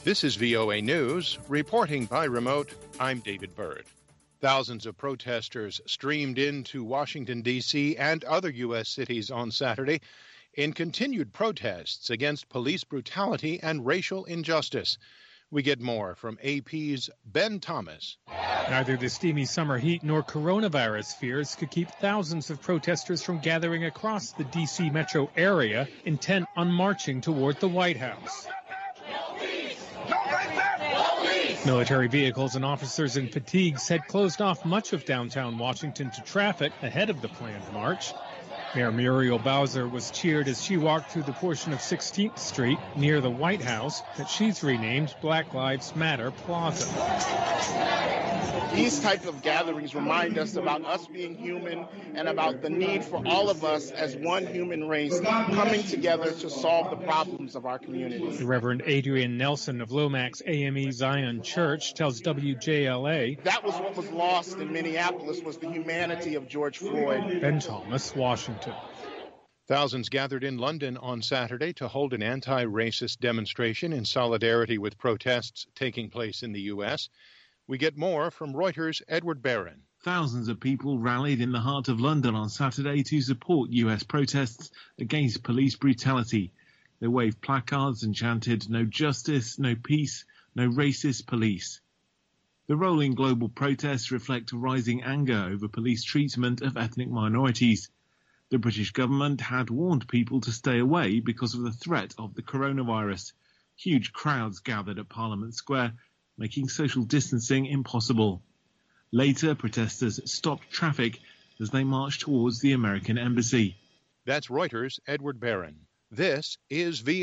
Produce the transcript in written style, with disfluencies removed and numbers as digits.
This is VOA News, reporting by remote. I'm David Byrd. Thousands of protesters streamed into Washington, D.C. and other U.S. cities on Saturday in continued protests against police brutality and racial injustice. We get more from AP's Ben Thomas. Neither the steamy summer heat nor coronavirus fears could keep thousands of protesters from gathering across the D.C. metro area, intent on marching toward the White House. Military vehicles and officers in fatigues had closed off much of downtown Washington to traffic ahead of the planned march. Mayor Muriel Bowser was cheered as she walked through the portion of 16th Street near the White House that she's renamed Black Lives Matter Plaza. These types of gatherings remind us about us being human and about the need for all of us as one human race coming together to solve the problems of our community. The Reverend Adrian Nelson of Lomax AME Zion Church tells WJLA that was what was lost in Minneapolis, was the humanity of George Floyd. Ben Thomas, Washington. Thousands gathered in London on Saturday to hold an anti-racist demonstration in solidarity with protests taking place in the U.S. We get more from Reuters' Edward Barron. Thousands of people rallied in the heart of London on Saturday to support U.S. protests against police brutality. They waved placards and chanted, "No justice, no peace, no racist police." The rolling global protests reflect rising anger over police treatment of ethnic minorities. The British government had warned people to stay away because of the threat of the coronavirus. Huge crowds gathered at Parliament Square, making social distancing impossible. Later, protesters stopped traffic as they marched towards the American embassy. That's Reuters' Edward Barron. This is VOA.